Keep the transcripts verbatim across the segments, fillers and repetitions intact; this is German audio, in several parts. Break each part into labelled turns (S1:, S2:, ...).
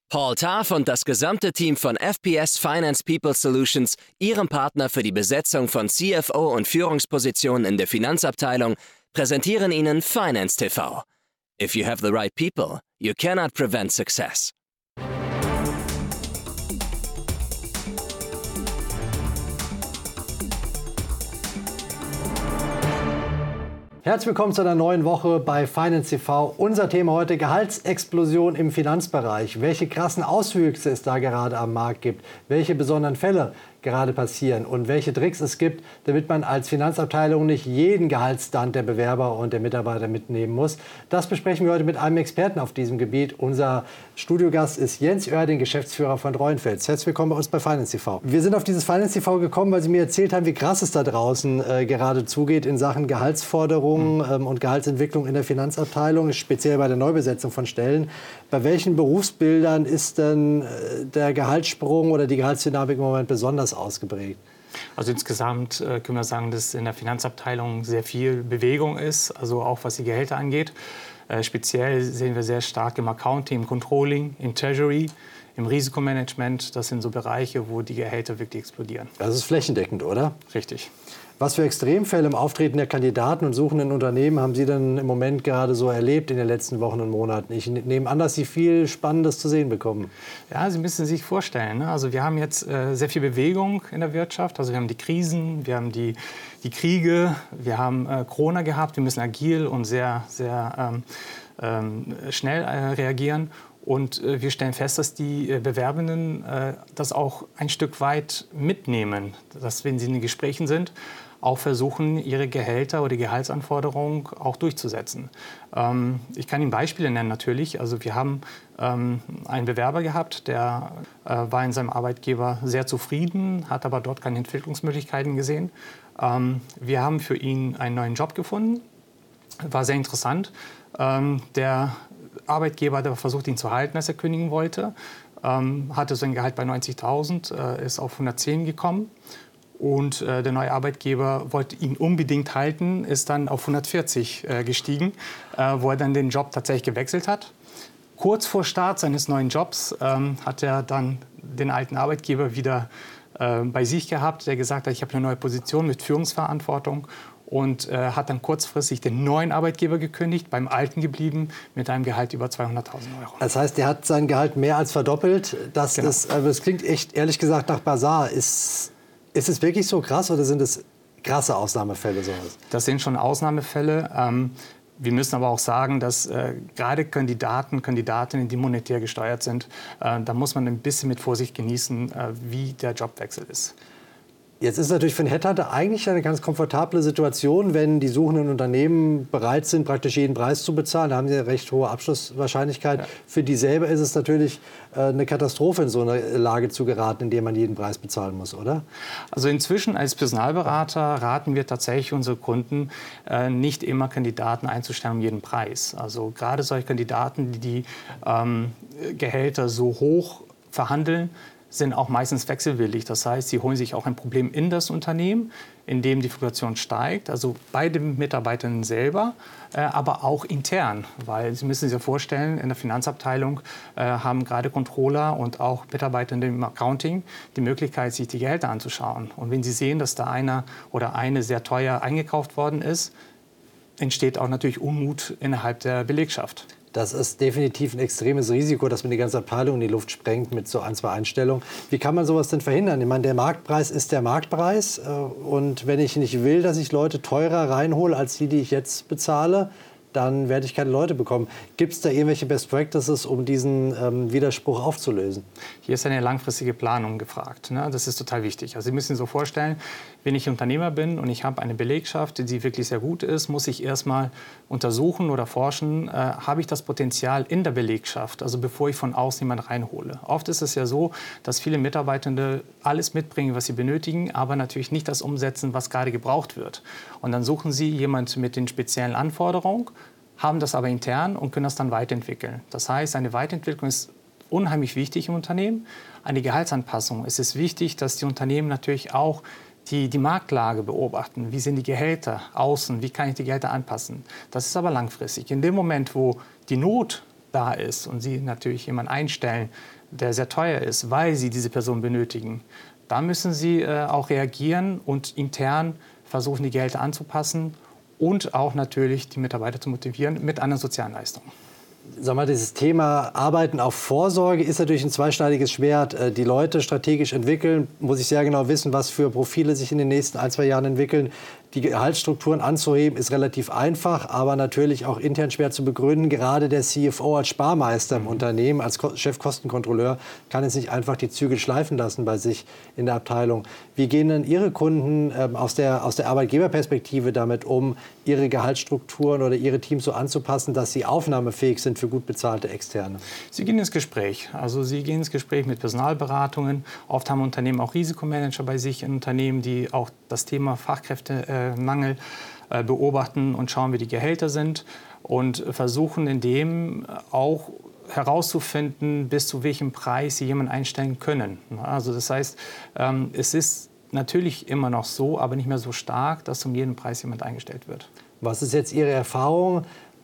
S1: Paul Taff und das gesamte Team von F P S Finance People Solutions, Ihrem Partner für die Besetzung von C F O und Führungspositionen in der Finanzabteilung, präsentieren Ihnen Finance T V. If you have the right people, you cannot prevent success.
S2: Herzlich willkommen zu einer neuen Woche bei Finance T V. Unser Thema heute: Gehaltsexplosion im Finanzbereich. Welche krassen Auswüchse es da gerade am Markt gibt, welche besonderen Fälle gerade passieren und welche Tricks es gibt, damit man als Finanzabteilung nicht jeden Gehaltsstand der Bewerber und der Mitarbeiter mitnehmen muss. Das besprechen wir heute mit einem Experten auf diesem Gebiet. Unser Studiogast ist Jens Oerding, Geschäftsführer von Treuenfels. Herzlich willkommen bei uns bei Finance T V. Wir sind auf dieses Finance T V gekommen, weil Sie mir erzählt haben, wie krass es da draußen äh, gerade zugeht in Sachen Gehaltsforderungen mhm. ähm, und Gehaltsentwicklung in der Finanzabteilung, speziell bei der Neubesetzung von Stellen. Bei welchen Berufsbildern ist denn äh, der Gehaltssprung oder die Gehaltsdynamik im Moment besonders ausgeprägt?
S3: Also insgesamt äh, können wir sagen, dass in der Finanzabteilung sehr viel Bewegung ist, also auch was die Gehälter angeht. Äh, speziell sehen wir sehr stark im Accounting, im Controlling, im Treasury, im Risikomanagement. Das sind so Bereiche, wo die Gehälter wirklich explodieren.
S2: Das ist flächendeckend, oder?
S3: Richtig.
S2: Was für Extremfälle im Auftreten der Kandidaten und suchenden Unternehmen haben Sie denn im Moment gerade so erlebt in den letzten Wochen und Monaten? Ich nehme an, dass Sie viel Spannendes zu sehen bekommen.
S3: Ja, Sie müssen sich vorstellen, ne? Also wir haben jetzt äh, sehr viel Bewegung in der Wirtschaft. Also wir haben die Krisen, wir haben die, die Kriege, wir haben äh, Corona gehabt. Wir müssen agil und sehr, sehr ähm, ähm, schnell äh, reagieren. Und äh, wir stellen fest, dass die äh, Bewerbenden äh, das auch ein Stück weit mitnehmen, dass, wenn sie in den Gesprächen sind, auch versuchen, ihre Gehälter oder die Gehaltsanforderungen auch durchzusetzen. Ähm, ich kann Ihnen Beispiele nennen natürlich. Also wir haben ähm, einen Bewerber gehabt, der äh, war in seinem Arbeitgeber sehr zufrieden, hat aber dort keine Entwicklungsmöglichkeiten gesehen. Ähm, wir haben für ihn einen neuen Job gefunden, war sehr interessant. Ähm, der Arbeitgeber hat aber versucht, ihn zu halten, als er kündigen wollte. Ähm, hatte sein Gehalt bei neunzigtausend, äh, ist auf hundertzehn gekommen. Und äh, der neue Arbeitgeber wollte ihn unbedingt halten, ist dann auf hundertvierzig äh, gestiegen, äh, wo er dann den Job tatsächlich gewechselt hat. Kurz vor Start seines neuen Jobs ähm, hat er dann den alten Arbeitgeber wieder äh, bei sich gehabt, der gesagt hat, ich habe eine neue Position mit Führungsverantwortung. Und äh, hat dann kurzfristig den neuen Arbeitgeber gekündigt, beim alten geblieben, mit einem Gehalt über zweihunderttausend Euro.
S2: Das heißt, der hat sein Gehalt mehr als verdoppelt. Das, genau. ist, also das klingt echt, ehrlich gesagt, nach Basar. Ist, ist es wirklich so krass oder sind es krasse Ausnahmefälle? Sowas?
S3: Das sind schon Ausnahmefälle. Ähm, wir müssen aber auch sagen, dass äh, gerade Kandidaten, Kandidatinnen, die monetär gesteuert sind, äh, da muss man ein bisschen mit Vorsicht genießen, äh, wie der Jobwechsel ist.
S2: Jetzt ist natürlich für einen Headhunter eigentlich eine ganz komfortable Situation, wenn die suchenden Unternehmen bereit sind, praktisch jeden Preis zu bezahlen. Da haben sie eine recht hohe Abschlusswahrscheinlichkeit. Ja. Für die selber ist es natürlich äh, eine Katastrophe, in so eine Lage zu geraten, in der man jeden Preis bezahlen muss, oder?
S3: Also inzwischen als Personalberater raten wir tatsächlich unsere Kunden, äh, nicht immer Kandidaten einzustellen um jeden Preis. Also gerade solche Kandidaten, die die ähm, Gehälter so hoch verhandeln, sind auch meistens wechselwillig. Das heißt, sie holen sich auch ein Problem in das Unternehmen, in dem die Fluktuation steigt, also bei den Mitarbeitern selber, äh, aber auch intern. Weil Sie müssen sich ja vorstellen, in der Finanzabteilung äh, haben gerade Controller und auch Mitarbeiter im Accounting die Möglichkeit, sich die Gehälter anzuschauen. Und wenn Sie sehen, dass da einer oder eine sehr teuer eingekauft worden ist, entsteht auch natürlich Unmut innerhalb der Belegschaft.
S2: Das ist definitiv ein extremes Risiko, dass man die ganze Abteilung in die Luft sprengt mit so ein, zwei Einstellungen. Wie kann man sowas denn verhindern? Ich meine, der Marktpreis ist der Marktpreis. Und wenn ich nicht will, dass ich Leute teurer reinhole als die, die ich jetzt bezahle, dann werde ich keine Leute bekommen. Gibt es da irgendwelche Best Practices, um diesen ähm, Widerspruch aufzulösen?
S3: Hier ist eine langfristige Planung gefragt. Ne? Das ist total wichtig. Also Sie müssen sich so vorstellen, wenn ich Unternehmer bin und ich habe eine Belegschaft, die wirklich sehr gut ist, muss ich erstmal untersuchen oder forschen, äh, habe ich das Potenzial in der Belegschaft, also bevor ich von außen jemanden reinhole. Oft ist es ja so, dass viele Mitarbeitende alles mitbringen, was sie benötigen, aber natürlich nicht das umsetzen, was gerade gebraucht wird. Und dann suchen sie jemanden mit den speziellen Anforderungen, haben das aber intern und können das dann weiterentwickeln. Das heißt, eine Weiterentwicklung ist unheimlich wichtig im Unternehmen. Eine Gehaltsanpassung. Es ist wichtig, dass die Unternehmen natürlich auch die, die Marktlage beobachten. Wie sind die Gehälter außen? Wie kann ich die Gehälter anpassen? Das ist aber langfristig. In dem Moment, wo die Not da ist und Sie natürlich jemanden einstellen, der sehr teuer ist, weil Sie diese Person benötigen, da müssen Sie äh, auch reagieren und intern versuchen, die Gehälter anzupassen und auch natürlich die Mitarbeiter zu motivieren mit anderen sozialen Leistungen.
S2: Sag mal, dieses Thema Arbeiten auf Vorsorge ist natürlich ein zweischneidiges Schwert. Die Leute strategisch entwickeln, muss ich sehr genau wissen, was für Profile sich in den nächsten ein, zwei Jahren entwickeln. Die Gehaltsstrukturen anzuheben ist relativ einfach, aber natürlich auch intern schwer zu begründen. Gerade der C F O als Sparmeister im Unternehmen, als Chefkostenkontrolleur, kann es nicht einfach die Zügel schleifen lassen bei sich in der Abteilung. Wie gehen denn Ihre Kunden ähm, aus der, aus der Arbeitgeberperspektive damit um, ihre Gehaltsstrukturen oder ihre Teams so anzupassen, dass sie aufnahmefähig sind für gut bezahlte Externe?
S3: Sie gehen ins Gespräch. Also Sie gehen ins Gespräch mit Personalberatungen. Oft haben Unternehmen auch Risikomanager bei sich in Unternehmen, die auch das Thema Fachkräftemangel äh, beobachten und schauen, wie die Gehälter sind und versuchen in dem auch herauszufinden, bis zu welchem Preis sie jemanden einstellen können. Also das heißt, ähm, es ist natürlich immer noch so, aber nicht mehr so stark, dass um jeden Preis jemand eingestellt wird.
S2: Was ist jetzt Ihre Erfahrung?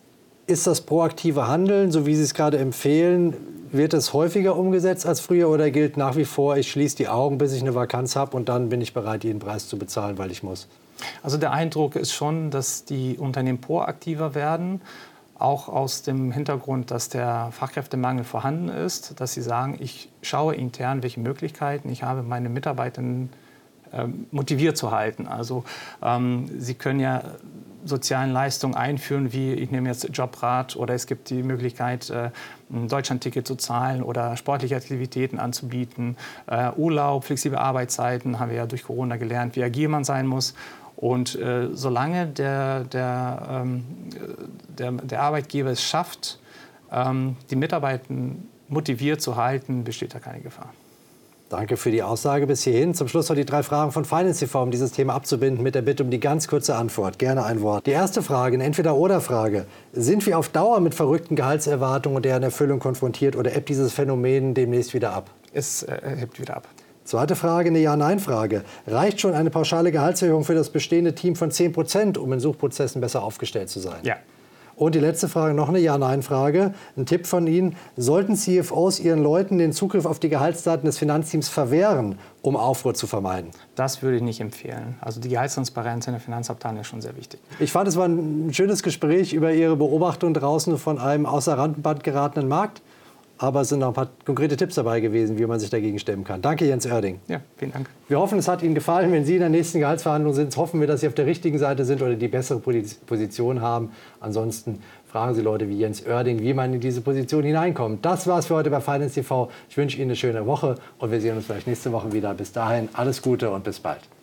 S2: Ist das proaktive Handeln, so wie Sie es gerade empfehlen, wird es häufiger umgesetzt als früher oder gilt nach wie vor, ich schließe die Augen, bis ich eine Vakanz habe und dann bin ich bereit, jeden Preis zu bezahlen, weil ich muss?
S3: Also der Eindruck ist schon, dass die Unternehmen proaktiver werden, auch aus dem Hintergrund, dass der Fachkräftemangel vorhanden ist, dass sie sagen, ich schaue intern, welche Möglichkeiten ich habe, meine Mitarbeitenden äh, motiviert zu halten. Also ähm, sie können ja sozialen Leistungen einführen, wie ich nehme jetzt Jobrat oder es gibt die Möglichkeit, äh, ein Deutschlandticket zu zahlen oder sportliche Aktivitäten anzubieten, äh, Urlaub, flexible Arbeitszeiten, haben wir ja durch Corona gelernt, wie agil man sein muss. Und äh, solange der, der, ähm, der, der Arbeitgeber es schafft, ähm, die Mitarbeiter motiviert zu halten, besteht da keine Gefahr.
S2: Danke für die Aussage bis hierhin. Zum Schluss noch die drei Fragen von Finance T V, um dieses Thema abzubinden, mit der Bitte um die ganz kurze Antwort. Gerne ein Wort. Die erste Frage, eine Entweder-Oder-Frage. Sind wir auf Dauer mit verrückten Gehaltserwartungen und deren Erfüllung konfrontiert oder ebbt dieses Phänomen demnächst wieder ab?
S3: Es äh, hebt wieder ab.
S2: Zweite Frage, eine Ja-Nein-Frage. Reicht schon eine pauschale Gehaltserhöhung für das bestehende Team von zehn Prozent, um in Suchprozessen besser aufgestellt zu sein?
S3: Ja.
S2: Und die letzte Frage, noch eine Ja-Nein-Frage. Ein Tipp von Ihnen. Sollten C F Os ihren Leuten den Zugriff auf die Gehaltsdaten des Finanzteams verwehren, um Aufruhr zu vermeiden?
S3: Das würde ich nicht empfehlen. Also die Gehaltstransparenz in der Finanzabteilung ist schon sehr wichtig.
S2: Ich fand, es war ein schönes Gespräch über Ihre Beobachtung draußen von einem außer Randband geratenen Markt. Aber es sind noch ein paar konkrete Tipps dabei gewesen, wie man sich dagegen stemmen kann. Danke, Jens Oerding.
S3: Ja, vielen Dank.
S2: Wir hoffen, es hat Ihnen gefallen. Wenn Sie in der nächsten Gehaltsverhandlung sind, hoffen wir, dass Sie auf der richtigen Seite sind oder die bessere Position haben. Ansonsten fragen Sie Leute wie Jens Oerding, wie man in diese Position hineinkommt. Das war's für heute bei Finance T V. Ich wünsche Ihnen eine schöne Woche und wir sehen uns vielleicht nächste Woche wieder. Bis dahin alles Gute und bis bald.